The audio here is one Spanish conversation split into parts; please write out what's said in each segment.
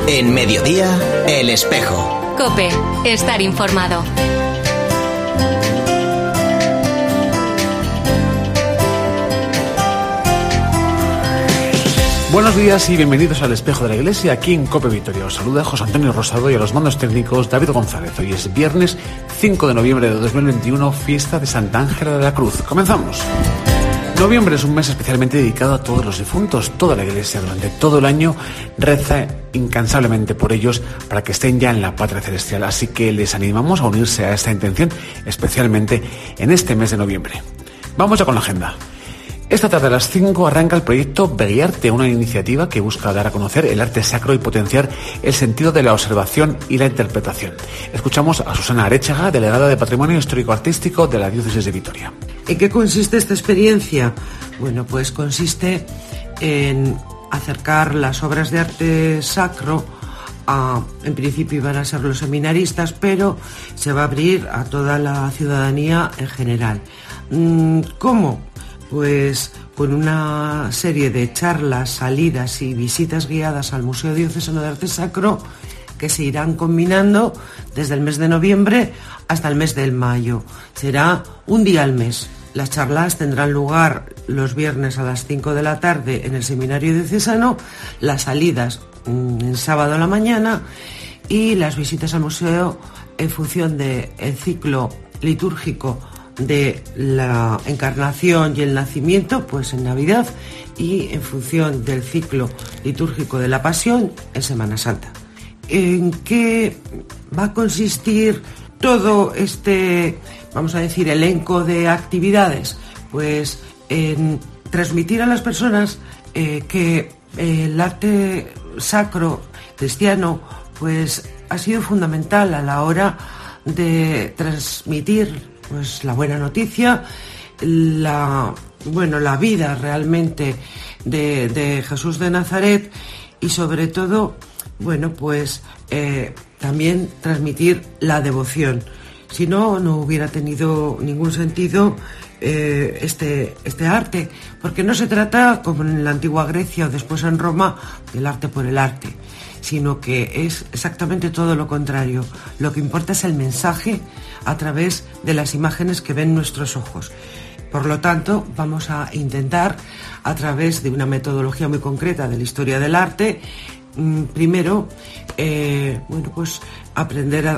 En Mediodía, El Espejo. COPE. Estar informado. Buenos días y bienvenidos al Espejo de la Iglesia, aquí en COPE Vitoria. Os saluda José Antonio Rosado y a los mandos técnicos David González. Hoy es viernes 5 de noviembre de 2021, fiesta de Santa Ángela de la Cruz. ¡Comenzamos! Noviembre es un mes especialmente dedicado a todos los difuntos. Toda la Iglesia durante todo el año reza incansablemente por ellos para que estén ya en la patria celestial. Así que les animamos a unirse a esta intención, especialmente en este mes de noviembre. Vamos ya con la agenda. Esta tarde a las 5 arranca el proyecto Beguiarte, una iniciativa que busca dar a conocer el arte sacro y potenciar el sentido de la observación y la interpretación. Escuchamos a Susana Arechaga, delegada de Patrimonio Histórico-Artístico de la Diócesis de Vitoria. ¿En qué consiste esta experiencia? Bueno, pues consiste en acercar las obras de arte sacro en principio iban a ser los seminaristas, pero se va a abrir a toda la ciudadanía en general. ¿Cómo? Pues con una serie de charlas, salidas y visitas guiadas al Museo Diocesano de Arte Sacro que se irán combinando desde el mes de noviembre hasta el mes de mayo. Será un día al mes. Las charlas tendrán lugar los viernes a las 5 de la tarde en el Seminario Diocesano, las salidas en sábado a la mañana y las visitas al museo en función del ciclo litúrgico de la Encarnación y el Nacimiento, pues en Navidad, y en función del ciclo litúrgico de la Pasión en Semana Santa. ¿En qué va a consistir todo este, vamos a decir, elenco de actividades? Pues en transmitir a las personas que el arte sacro cristiano pues ha sido fundamental a la hora de transmitir pues la buena noticia, la vida realmente de Jesús de Nazaret y sobre todo, también transmitir la devoción. Si no, no hubiera tenido ningún sentido este arte, porque no se trata, como en la antigua Grecia o después en Roma, del arte por el arte, sino que es exactamente todo lo contrario. Lo que importa es el mensaje a través de las imágenes que ven nuestros ojos. Por lo tanto, vamos a intentar, a través de una metodología muy concreta de la historia del arte, primero, aprender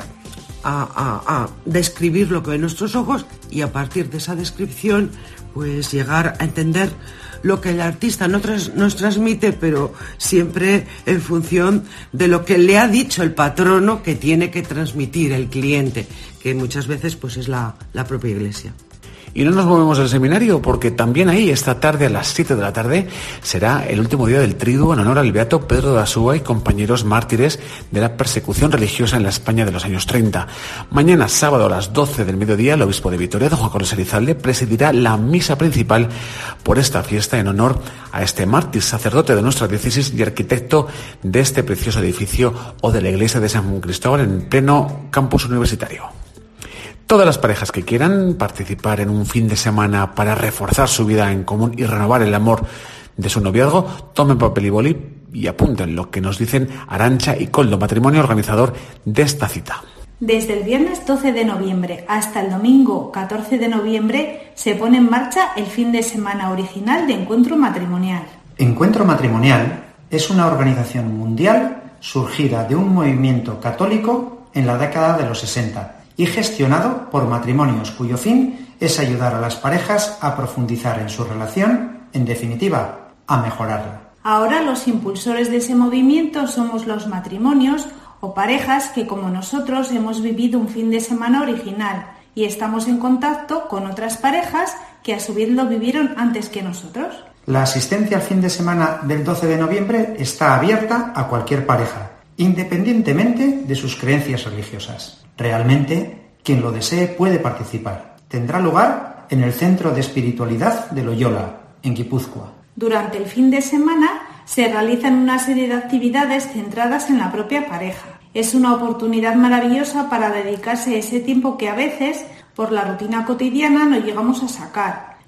a describir lo que ven nuestros ojos y a partir de esa descripción, pues llegar a entender lo que el artista nos transmite, pero siempre en función de lo que le ha dicho el patrono que tiene que transmitir el cliente, que muchas veces pues es la propia Iglesia. Y no nos movemos del seminario porque también ahí esta tarde a las 7 de la tarde será el último día del triduo en honor al beato Pedro de Asúa y compañeros mártires de la persecución religiosa en la España de los años 30. Mañana sábado a las 12 del mediodía el obispo de Vitoria, don Juan Carlos Elizalde, presidirá la misa principal por esta fiesta en honor a este mártir, sacerdote de nuestra diócesis y arquitecto de este precioso edificio o de la iglesia de San Cristóbal en pleno campus universitario. Todas las parejas que quieran participar en un fin de semana para reforzar su vida en común y renovar el amor de su noviazgo, tomen papel y boli y apunten lo que nos dicen Arantxa y Koldo, matrimonio organizador de esta cita. Desde el viernes 12 de noviembre hasta el domingo 14 de noviembre se pone en marcha el fin de semana original de Encuentro Matrimonial. Encuentro Matrimonial es una organización mundial surgida de un movimiento católico en la década de los 60 y gestionado por matrimonios cuyo fin es ayudar a las parejas a profundizar en su relación, en definitiva, a mejorarla. Ahora los impulsores de ese movimiento somos los matrimonios o parejas que, como nosotros, hemos vivido un fin de semana original y estamos en contacto con otras parejas que a su vez lo vivieron antes que nosotros. La asistencia al fin de semana del 12 de noviembre está abierta a cualquier pareja, independientemente de sus creencias religiosas. Realmente, quien lo desee puede participar. Tendrá lugar en el Centro de Espiritualidad de Loyola, en Guipúzcoa. Durante el fin de semana se realizan una serie de actividades centradas en la propia pareja. Es una oportunidad maravillosa para dedicarse ese tiempo que a veces, por la rutina cotidiana, no llegamos a sacar.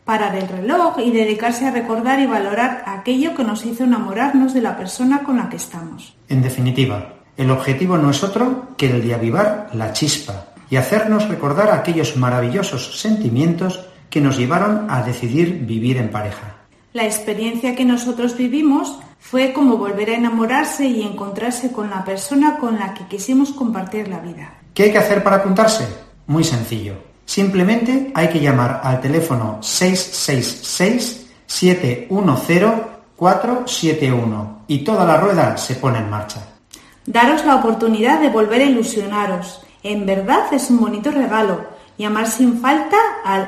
parar el reloj y dedicarse a recordar y valorar aquello que nos hizo enamorarnos de la persona con la que estamos. En definitiva, el objetivo no es otro que el de avivar la chispa y hacernos recordar aquellos maravillosos sentimientos que nos llevaron a decidir vivir en pareja. La experiencia que nosotros vivimos fue como volver a enamorarse y encontrarse con la persona con la que quisimos compartir la vida. ¿Qué hay que hacer para apuntarse? Muy sencillo. Simplemente hay que llamar al teléfono 666-710-471 y toda la rueda se pone en marcha. Daros la oportunidad de volver a ilusionaros. En verdad es un bonito regalo. Llamar sin falta al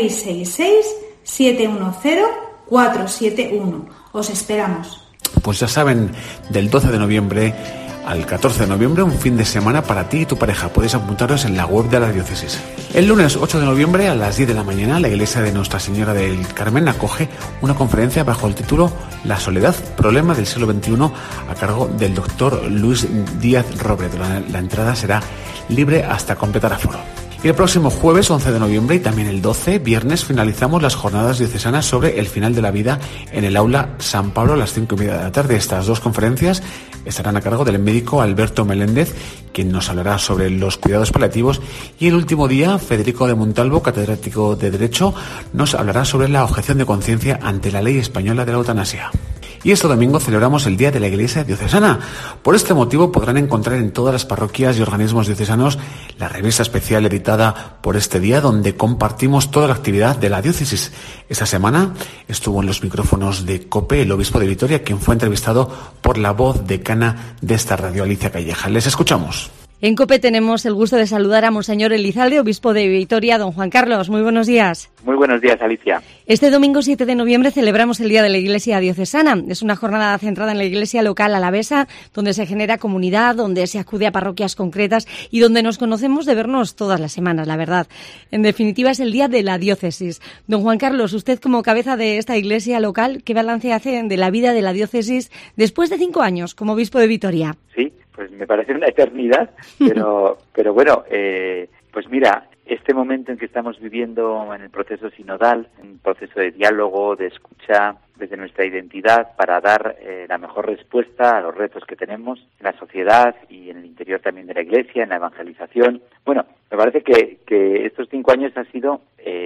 666-710-471. Os esperamos. Pues ya saben, del 12 de noviembre al 14 de noviembre, un fin de semana para ti y tu pareja. Podéis apuntaros en la web de la diócesis. El lunes 8 de noviembre a las 10 de la mañana, la iglesia de Nuestra Señora del Carmen acoge una conferencia bajo el título La soledad, problema del siglo XXI, a cargo del doctor Luis Díaz Robredo. La entrada será libre hasta completar aforo. Y el próximo jueves 11 de noviembre y también el 12, viernes, finalizamos las jornadas diocesanas sobre el final de la vida en el aula San Pablo a las 5:30 de la tarde. Estas dos conferencias estarán a cargo del médico Alberto Meléndez, quien nos hablará sobre los cuidados paliativos, y el último día, Federico de Montalvo, catedrático de Derecho, nos hablará sobre la objeción de conciencia ante la ley española de la eutanasia. Y este domingo celebramos el Día de la Iglesia Diocesana. Por este motivo podrán encontrar en todas las parroquias y organismos diocesanos la revista especial editada por este día, donde compartimos toda la actividad de la diócesis. Esta semana estuvo en los micrófonos de COPE el obispo de Vitoria, quien fue entrevistado por la voz decana de esta radio, Alicia Calleja. Les escuchamos. En COPE tenemos el gusto de saludar a Monseñor Elizalde, obispo de Vitoria. Don Juan Carlos, muy buenos días. Muy buenos días, Alicia. Este domingo 7 de noviembre celebramos el Día de la Iglesia Diocesana. Es una jornada centrada en la Iglesia local alavesa, donde se genera comunidad, donde se acude a parroquias concretas y donde nos conocemos de vernos todas las semanas, la verdad. En definitiva, es el Día de la Diócesis. Don Juan Carlos, usted como cabeza de esta Iglesia local, ¿qué balance hace de la vida de la diócesis después de 5 años como obispo de Vitoria? Sí, pues me parece una eternidad, pero bueno, pues mira, este momento en que estamos viviendo en el proceso sinodal, un proceso de diálogo, de escucha desde nuestra identidad para dar la mejor respuesta a los retos que tenemos en la sociedad y en el interior también de la Iglesia, en la evangelización. Bueno, me parece que estos 5 años ha sido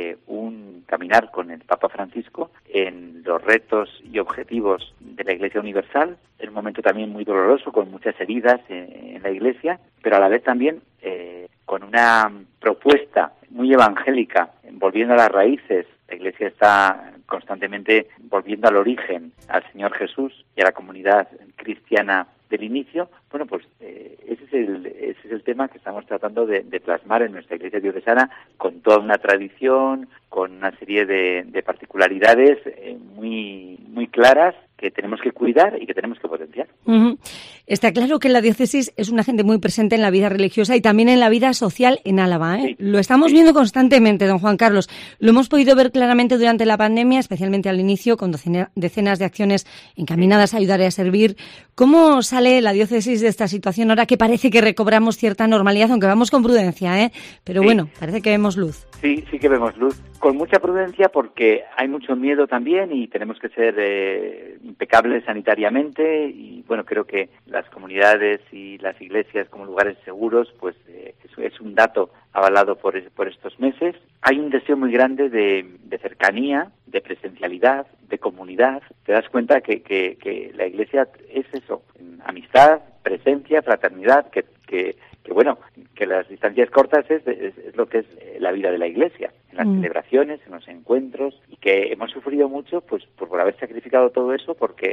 un caminar con el Papa Francisco en los retos y objetivos de la Iglesia universal, en un momento también muy doloroso, con muchas heridas en la Iglesia, pero a la vez también con una propuesta muy evangélica, volviendo a las raíces. La Iglesia está constantemente volviendo al origen, al Señor Jesús y a la comunidad cristiana del inicio. Bueno, pues ese es el tema que estamos tratando de plasmar en nuestra Iglesia diocesana, con toda una tradición, con una serie de particularidades muy claras que tenemos que cuidar y que tenemos que potenciar. Uh-huh. Está claro que la diócesis es un agente muy presente en la vida religiosa y también en la vida social en Álava, ¿eh? Sí, lo estamos viendo constantemente, don Juan Carlos. Lo hemos podido ver claramente durante la pandemia, especialmente al inicio, con decenas de acciones encaminadas a ayudar y a servir. ¿Cómo sale la diócesis de esta situación ahora que parece que recobramos cierta normalidad, aunque vamos con prudencia, ¿eh? Pero bueno, parece que vemos luz. Sí que vemos luz. Con mucha prudencia porque hay mucho miedo también y tenemos que ser impecables sanitariamente y bueno, creo que las comunidades y las iglesias como lugares seguros, pues eso es un dato avalado por estos meses. Hay un deseo muy grande de cercanía, de presencialidad, de comunidad. Te das cuenta que la iglesia es eso, amistad, presencia, fraternidad, que bueno, que las distancias cortas es lo que es la vida de la Iglesia, en las celebraciones, en los encuentros, y que hemos sufrido mucho pues por haber sacrificado todo eso porque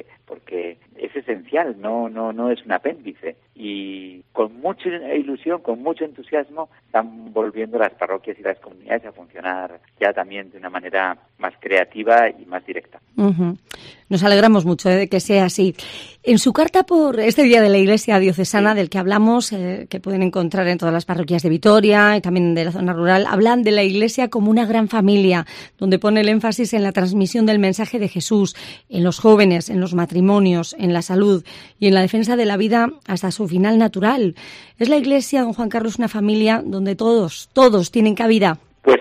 es esencial, no es un apéndice. Y con mucha ilusión, con mucho entusiasmo, están volviendo las parroquias y las comunidades a funcionar ya también de una manera más creativa y más directa. Uh-huh. Nos alegramos mucho de que sea así. En su carta por este Día de la Iglesia Diocesana, del que hablamos, que pueden encontrar en todas las parroquias de Vitoria y también de la zona rural, hablan de la Iglesia como una gran familia, donde pone el énfasis en la transmisión del mensaje de Jesús, en los jóvenes, en los matrimonios, en la salud y en la defensa de la vida hasta su final natural. ¿Es la Iglesia, don Juan Carlos, una familia donde todos tienen cabida? Pues sí,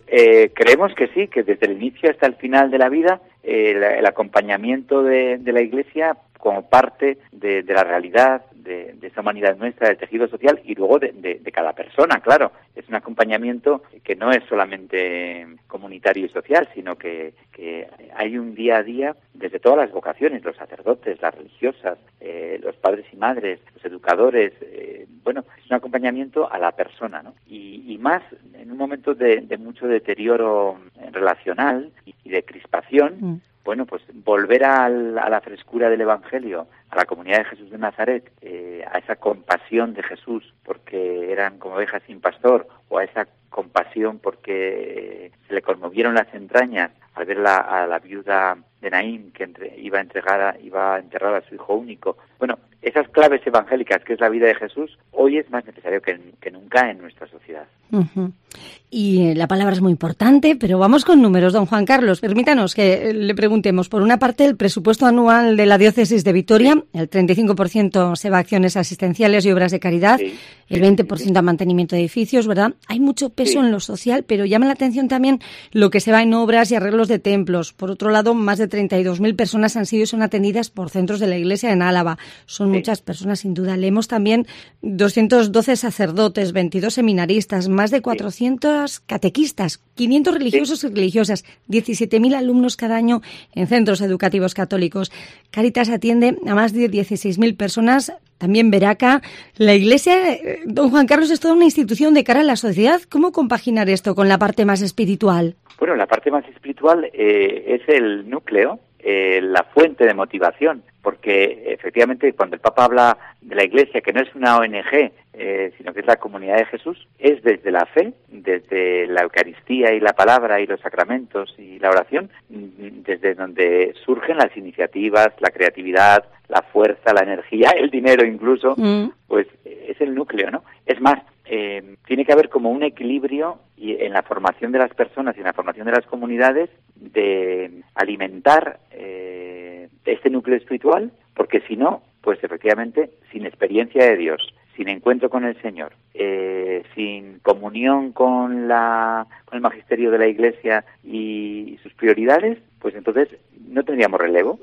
Creemos que sí, que desde el inicio hasta el final de la vida el acompañamiento de la Iglesia como parte de la realidad, de esa humanidad nuestra, del tejido social y luego de cada persona, claro. Es un acompañamiento que no es solamente comunitario y social, sino que hay un día a día desde todas las vocaciones, los sacerdotes, las religiosas, los padres y madres, los educadores, es un acompañamiento a la persona, ¿no? Y más en un momento de mucho deterioro relacional y de crispación, pues volver a la frescura del Evangelio, a la comunidad de Jesús de Nazaret, a esa compasión de Jesús porque eran como ovejas sin pastor, o a esa compasión porque se le conmovieron las entrañas al ver a la viuda de Naín que iba a enterrar a su hijo único. Bueno, esas claves evangélicas que es la vida de Jesús, hoy es más necesario que nunca en nuestra sociedad. Uh-huh. Y la palabra es muy importante, pero vamos con números, don Juan Carlos. Permítanos que le preguntemos, por una parte, el presupuesto anual de la diócesis de Vitoria, el 35% se va a acciones asistenciales y obras de caridad, el 20% a mantenimiento de edificios, ¿verdad? Hay mucho peso en lo social, pero llama la atención también lo que se va en obras y arreglos de templos. Por otro lado, más de 32.000 personas han sido y son atendidas por centros de la Iglesia en Álava. Son muchas personas, sin duda. Leemos también 212 sacerdotes, 22 seminaristas, más de 400 catequistas, 500 religiosos y religiosas, 17.000 alumnos cada año en centros educativos católicos. Cáritas atiende a más de 16.000 personas, también Veraca. La Iglesia, don Juan Carlos, es toda una institución de cara a la sociedad. ¿Cómo compaginar esto con la parte más espiritual? Bueno, la parte más espiritual es el núcleo, la fuente de motivación, porque efectivamente cuando el Papa habla de la Iglesia, que no es una ONG, sino que es la comunidad de Jesús, es desde la fe, desde la Eucaristía y la palabra y los sacramentos y la oración, desde donde surgen las iniciativas, la creatividad, la fuerza, la energía, el dinero incluso, pues es el núcleo, ¿no? Es más, tiene que haber como un equilibrio en la formación de las personas y en la formación de las comunidades de alimentar este núcleo espiritual, porque si no, pues efectivamente, sin experiencia de Dios, sin encuentro con el Señor, sin comunión con el magisterio de la Iglesia y sus prioridades, pues entonces no tendríamos relevo.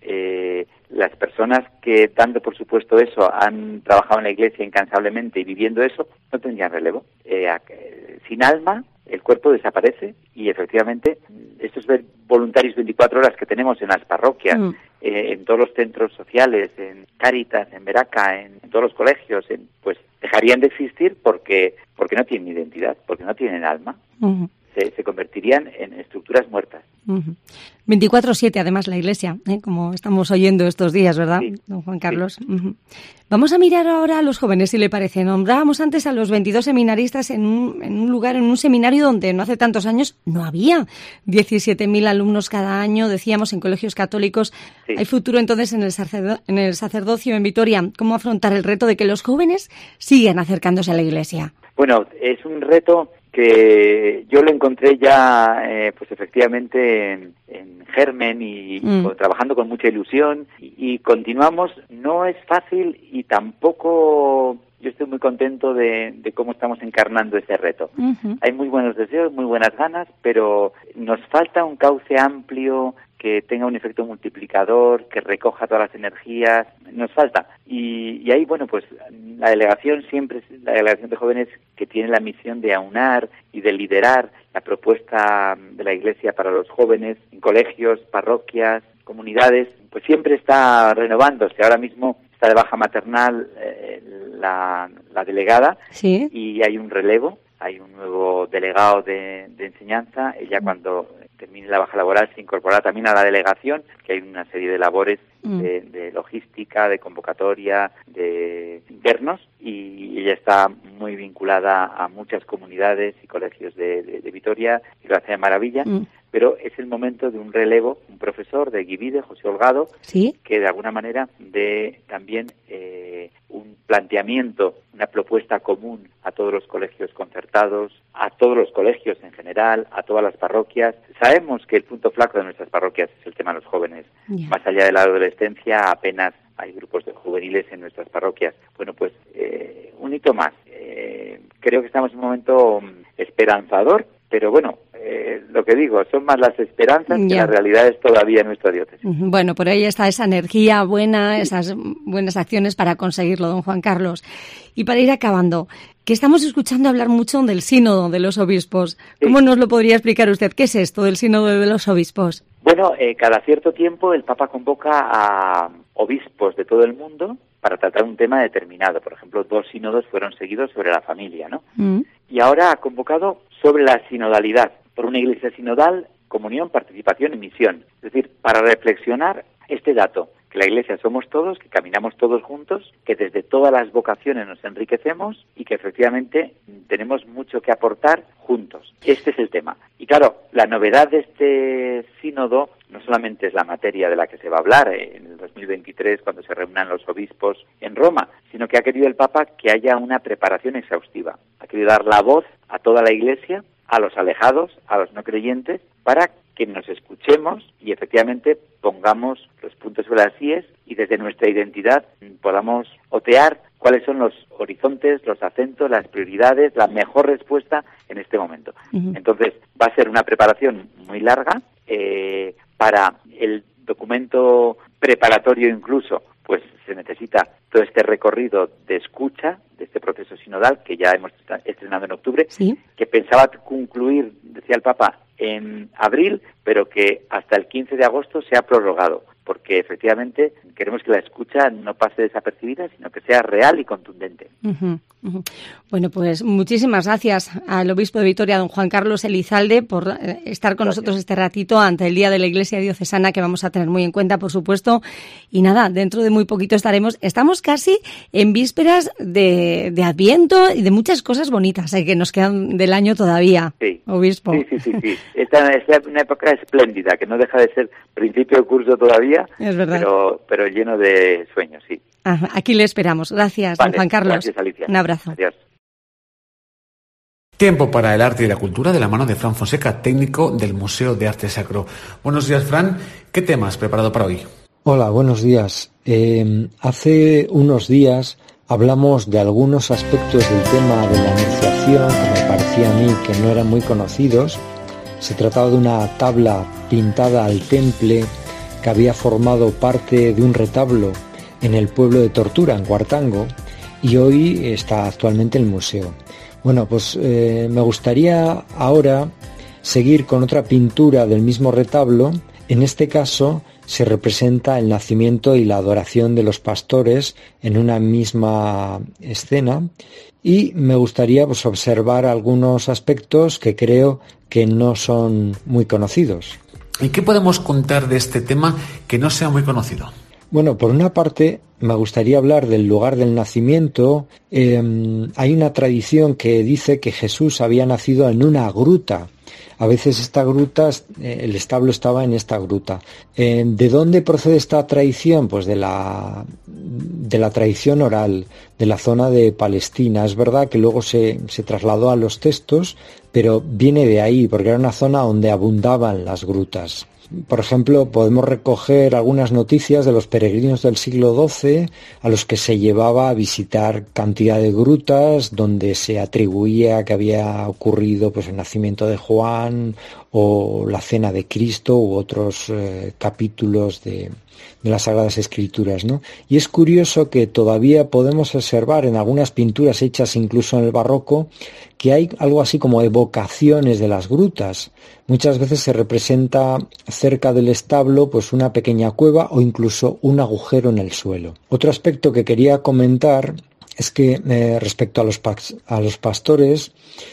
Las personas que, dando por supuesto eso, han trabajado en la Iglesia incansablemente y viviendo eso, no tendrían relevo. Sin alma, el cuerpo desaparece y efectivamente estos voluntarios 24 horas que tenemos en las parroquias, en todos los centros sociales, en Cáritas, en Veraca, en todos los colegios, pues dejarían de existir porque no tienen identidad, porque no tienen alma. Se convertirían en estructuras muertas. 24/7, además, la Iglesia, como estamos oyendo estos días, ¿verdad, don Juan Carlos? Vamos a mirar ahora a los jóvenes, si le parece. Nombrábamos antes a los 22 seminaristas en un lugar, en un seminario donde no hace tantos años no había 17.000 alumnos cada año, decíamos, en colegios católicos. Hay futuro, entonces, en el sacerdocio en Vitoria. ¿Cómo afrontar el reto de que los jóvenes sigan acercándose a la Iglesia? Bueno, es un reto que yo lo encontré ya, pues efectivamente en germen y trabajando con mucha ilusión y continuamos. No es fácil y tampoco yo estoy muy contento de cómo estamos encarnando ese reto. Hay muy buenos deseos, muy buenas ganas, pero nos falta un cauce amplio que tenga un efecto multiplicador, que recoja todas las energías, nos falta. Y ahí, bueno, pues la delegación siempre es la delegación de jóvenes que tiene la misión de aunar y de liderar la propuesta de la Iglesia para los jóvenes en colegios, parroquias, comunidades, pues siempre está renovándose. Ahora mismo está de baja maternal la delegada y hay un relevo, hay un nuevo delegado de enseñanza. Ella cuando termine la baja laboral se incorporará también a la delegación, que hay una serie de labores de logística, de convocatoria, de internos, y ella está muy vinculada a muchas comunidades y colegios de Vitoria y lo hace de maravilla. Pero es el momento de un relevo, un profesor de Givide, José Holgado, que de alguna manera dé también un planteamiento, una propuesta común a todos los colegios concertados, a todos los colegios en general, a todas las parroquias. Sabemos que el punto flaco de nuestras parroquias es el tema de los jóvenes. Más allá de la adolescencia, apenas hay grupos de juveniles en nuestras parroquias. Bueno, pues un hito más. Creo que estamos en un momento esperanzador, pero bueno, lo que digo, son más las esperanzas que las realidades todavía en nuestra diócesis. Bueno, por ahí está esa energía buena, esas buenas acciones para conseguirlo, don Juan Carlos. Y para ir acabando, que estamos escuchando hablar mucho del sínodo de los obispos. ¿Cómo nos lo podría explicar usted? ¿Qué es esto del sínodo de los obispos? Bueno, cada cierto tiempo el Papa convoca a obispos de todo el mundo para tratar un tema determinado. Por ejemplo, 2 sínodos fueron seguidos sobre la familia, ¿no? Y ahora ha convocado sobre la sinodalidad, por una iglesia sinodal, comunión, participación y misión. Es decir, para reflexionar este dato, que la iglesia somos todos, que caminamos todos juntos, que desde todas las vocaciones nos enriquecemos y que efectivamente tenemos mucho que aportar juntos. Este es el tema. Y claro, la novedad de este sínodo no solamente es la materia de la que se va a hablar en el 2023 cuando se reúnan los obispos en Roma, sino que ha querido el Papa que haya una preparación exhaustiva. Ha querido dar la voz a toda la iglesia, a los alejados, a los no creyentes, para que nos escuchemos y efectivamente pongamos los puntos sobre las íes y desde nuestra identidad podamos otear cuáles son los horizontes, los acentos, las prioridades, la mejor respuesta en este momento. Entonces va a ser una preparación muy larga para el documento preparatorio incluso, pues se necesita todo este recorrido de escucha de este proceso sinodal que ya hemos estrenado en octubre, que pensaba concluir, decía el Papa, en abril, pero que hasta el 15 de agosto se ha prorrogado, porque efectivamente queremos que la escucha no pase desapercibida, sino que sea real y contundente. Bueno, pues muchísimas gracias al obispo de Vitoria, don Juan Carlos Elizalde, por estar con nosotros este ratito ante el Día de la Iglesia Diocesana, que vamos a tener muy en cuenta, por supuesto. Y nada, dentro de muy poquito estamos casi en vísperas de Adviento y de muchas cosas bonitas que nos quedan del año todavía, obispo. Sí. Esta es una época espléndida, que no deja de ser principio de curso todavía, es verdad. Pero lleno de sueños, sí. Ajá, aquí le esperamos. Gracias, don Juan Carlos. Gracias, Alicia. Un abrazo. Adiós. Tiempo para el arte y la cultura de la mano de Fran Fonseca, técnico del Museo de Arte Sacro. Buenos días, Fran. ¿Qué tema has preparado para hoy? Hola, buenos días. Hace unos días hablamos de algunos aspectos del tema de la Anunciación que me parecía a mí que no eran muy conocidos. Se trataba de una tabla pintada al temple que había formado parte de un retablo en el pueblo de Tortura, en Cuartango, y hoy está actualmente en el museo. Bueno, pues me gustaría ahora seguir con otra pintura del mismo retablo. En este caso se representa el nacimiento y la adoración de los pastores en una misma escena, y me gustaría pues observar algunos aspectos que creo que no son muy conocidos. ¿Y qué podemos contar de este tema que no sea muy conocido? Bueno, por una parte me gustaría hablar del lugar del nacimiento. Hay una tradición que dice que Jesús había nacido en una gruta. A veces esta gruta, el establo estaba en esta gruta. ¿De dónde procede esta tradición? Pues de la tradición oral, de la zona de Palestina. Es verdad que luego se trasladó a los textos, pero viene de ahí, porque era una zona donde abundaban las grutas. Por ejemplo, podemos recoger algunas noticias de los peregrinos del siglo XII a los que se llevaba a visitar cantidad de grutas donde se atribuía que había ocurrido pues el nacimiento de Juan o la cena de Cristo u otros capítulos de las Sagradas Escrituras, ¿no? Y es curioso que todavía podemos observar en algunas pinturas hechas incluso en el barroco que hay algo así como evocaciones de las grutas. Muchas veces se representa cerca del establo pues una pequeña cueva o incluso un agujero en el suelo. Otro aspecto que quería comentar es que respecto a los pastores,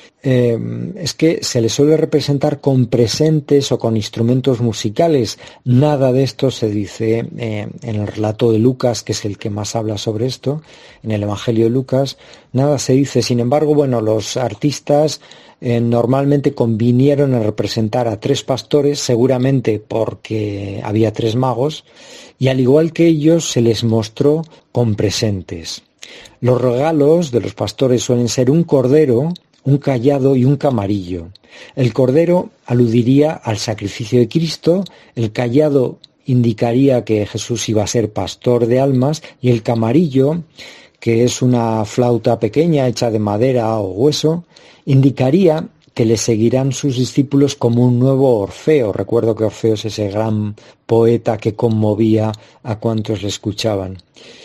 es que se les suele representar con presentes o con instrumentos musicales. Nada de esto se dice en el relato de Lucas, que es el que más habla sobre esto, en el Evangelio de Lucas. Nada se dice. Sin embargo, bueno, los artistas normalmente convinieron en representar a 3 pastores, seguramente porque había 3 magos, y al igual que ellos se les mostró con presentes. Los regalos de los pastores suelen ser un cordero, un cayado y un camarillo. El cordero aludiría al sacrificio de Cristo, el cayado indicaría que Jesús iba a ser pastor de almas, y el camarillo, que es una flauta pequeña hecha de madera o hueso, indicaría que le seguirán sus discípulos como un nuevo Orfeo. Recuerdo que Orfeo es ese gran poeta que conmovía a cuantos le escuchaban.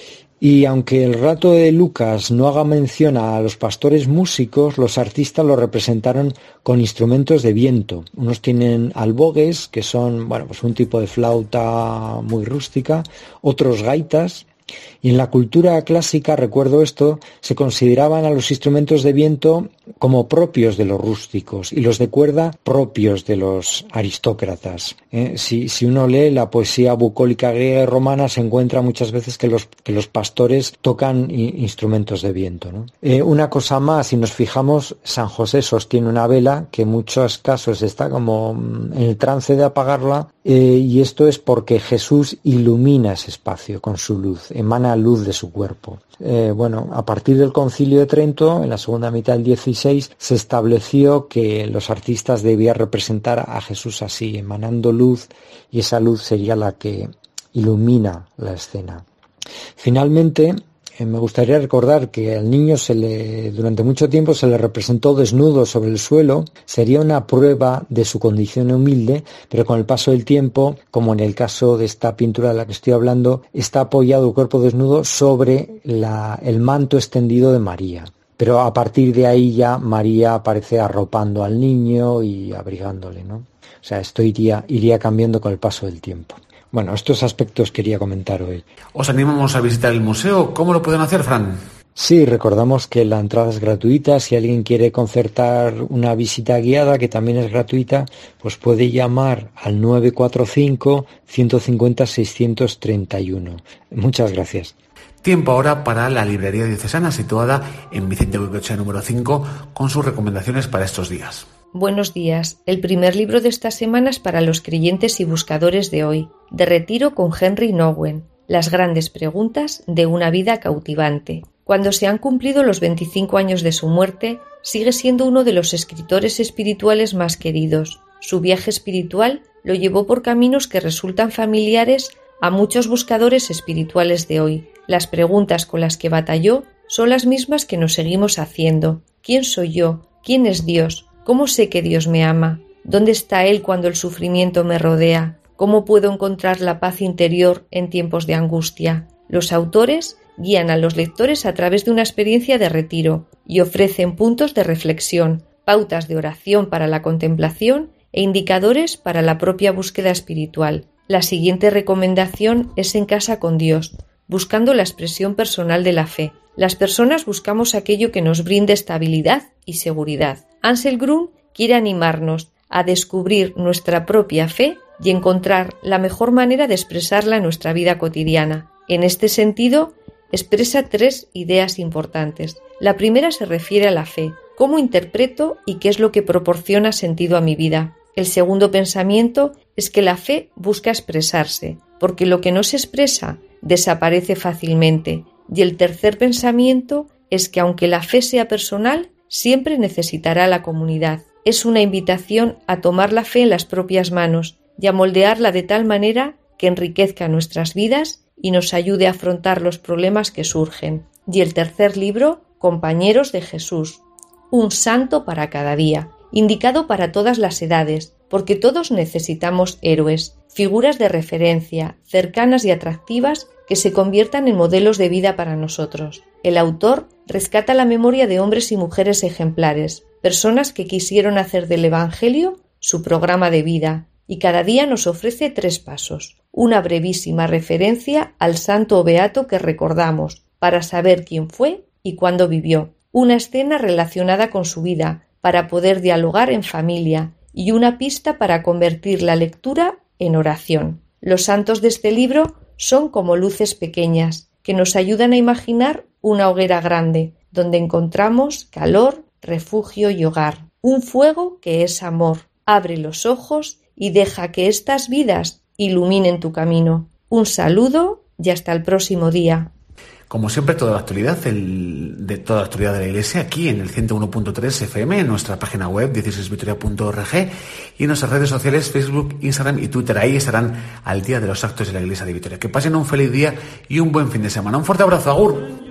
Y aunque el relato de Lucas no haga mención a los pastores músicos, los artistas lo representaron con instrumentos de viento. Unos tienen albogues, que son pues un tipo de flauta muy rústica, otros gaitas. Y en la cultura clásica, recuerdo esto, se consideraban a los instrumentos de viento como propios de los rústicos y los de cuerda propios de los aristócratas. Si uno lee la poesía bucólica griega y romana, se encuentra muchas veces que los pastores tocan instrumentos de viento, ¿no? Una cosa más, si nos fijamos, San José sostiene una vela que en muchos casos está como en el trance de apagarla, y esto es porque Jesús ilumina ese espacio con su luz, emana luz de su cuerpo. A partir del Concilio de Trento, en la segunda mitad del 16, se estableció que los artistas debían representar a Jesús así, emanando luz, y esa luz sería la que ilumina la escena. Finalmente, me gustaría recordar que al niño durante mucho tiempo se le representó desnudo sobre el suelo. Sería una prueba de su condición humilde, pero con el paso del tiempo, como en el caso de esta pintura de la que estoy hablando, está apoyado el cuerpo desnudo sobre el manto extendido de María. Pero a partir de ahí ya María aparece arropando al niño y abrigándole, ¿no? O sea, esto iría cambiando con el paso del tiempo. Bueno, estos aspectos quería comentar hoy. Os animamos a visitar el museo. ¿Cómo lo pueden hacer, Fran? Sí, recordamos que la entrada es gratuita. Si alguien quiere concertar una visita guiada, que también es gratuita, pues puede llamar al 945 150 631. Muchas gracias. Tiempo ahora para la librería diocesana situada en Vicente Goicoechea número 5 con sus recomendaciones para estos días. Buenos días. El primer libro de esta semana es para los creyentes y buscadores de hoy. De retiro con Henry Nouwen. Las grandes preguntas de una vida cautivante. Cuando se han cumplido los 25 años de su muerte, sigue siendo uno de los escritores espirituales más queridos. Su viaje espiritual lo llevó por caminos que resultan familiares a muchos buscadores espirituales de hoy. Las preguntas con las que batalló son las mismas que nos seguimos haciendo. ¿Quién soy yo? ¿Quién es Dios? ¿Cómo sé que Dios me ama? ¿Dónde está Él cuando el sufrimiento me rodea? ¿Cómo puedo encontrar la paz interior en tiempos de angustia? Los autores guían a los lectores a través de una experiencia de retiro y ofrecen puntos de reflexión, pautas de oración para la contemplación e indicadores para la propia búsqueda espiritual. La siguiente recomendación es En casa con Dios, buscando la expresión personal de la fe. Las personas buscamos aquello que nos brinde estabilidad y seguridad. Ansel Grun quiere animarnos a descubrir nuestra propia fe y encontrar la mejor manera de expresarla en nuestra vida cotidiana. En este sentido, expresa 3 ideas importantes. La primera se refiere a la fe, cómo interpreto y qué es lo que proporciona sentido a mi vida. El segundo pensamiento es que la fe busca expresarse, porque lo que no se expresa desaparece fácilmente. Y el tercer pensamiento es que aunque la fe sea personal, siempre necesitará la comunidad. Es una invitación a tomar la fe en las propias manos y a moldearla de tal manera que enriquezca nuestras vidas y nos ayude a afrontar los problemas que surgen. Y el tercer libro, Compañeros de Jesús, un santo para cada día, indicado para todas las edades, porque todos necesitamos héroes, figuras de referencia, cercanas y atractivas que se conviertan en modelos de vida para nosotros. El autor rescata la memoria de hombres y mujeres ejemplares, personas que quisieron hacer del Evangelio su programa de vida, y cada día nos ofrece 3 pasos. Una brevísima referencia al santo o beato que recordamos, para saber quién fue y cuándo vivió. Una escena relacionada con su vida, para poder dialogar en familia, y una pista para convertir la lectura en oración. Los santos de este libro son como luces pequeñas, que nos ayudan a imaginar una hoguera grande, donde encontramos calor, refugio y hogar. Un fuego que es amor. Abre los ojos y deja que estas vidas iluminen tu camino. Un saludo y hasta el próximo día. Como siempre, toda la actualidad de la Iglesia aquí en el 101.3 FM, en nuestra página web 16vitoria.org y en nuestras redes sociales Facebook, Instagram y Twitter. Ahí estarán al día de los actos de la Iglesia de Vitoria. Que pasen un feliz día y un buen fin de semana. Un fuerte abrazo, agur.